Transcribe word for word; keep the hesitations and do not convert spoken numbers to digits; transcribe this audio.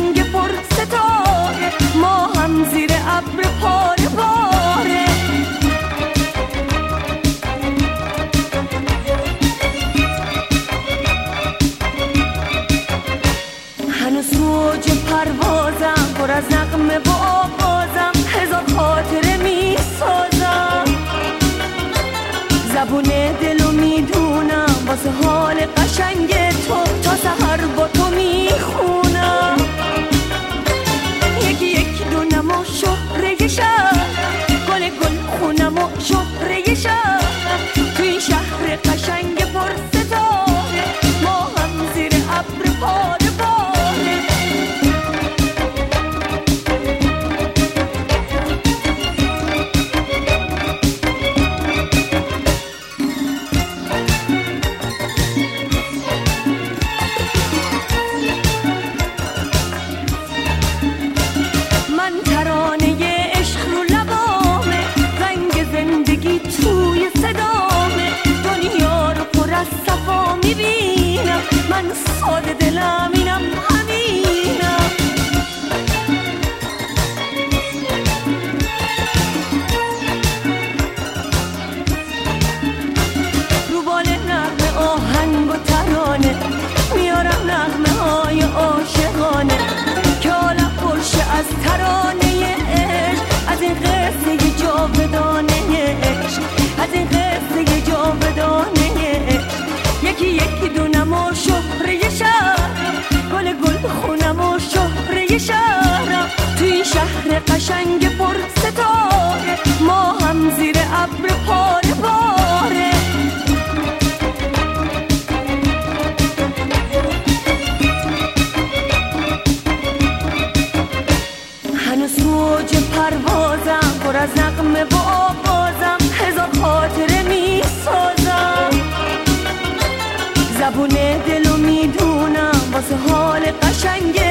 قشنگ پر ستاره، ما هم زیر ابر پاره باره. هنوز موج پروازم، پر از نغمه و آوازم، هزار خاطره می سازم. زبون دلو میدونم، واسه حال قشنگ تو تا سحر با تو میخونم. یکی یکی دونم و شهره شهر، گل گل خونم و شهره شهر. تو این شهر قشنگ پر ستاره، ما هم زیر ابر پاره باره. من ترانه عشق رو لبامه، رنگ زندگی توی صدامه. دنیا رو پر از صفا میبینم، من ساده دلم اینم همینم. رو بال نغمه آهنگ و ترانه، میارم نغمه های عاشقانه که عالم پرشه از ترانه عشق، از این قصه جاودانه عشق، از این قصه جاودانه عشق. یکی یکی دونم و شهره شهرم، گل گل خونم و شهره شهرم. تو این شهر قشنگ پر ستاره، ما هم زیر ابر پاره باره. هنوز موج پروازم، پر از نغمه و آوازم، هزار خاطره می سازم. زبون دلو میدونم، واسه حال قشنگ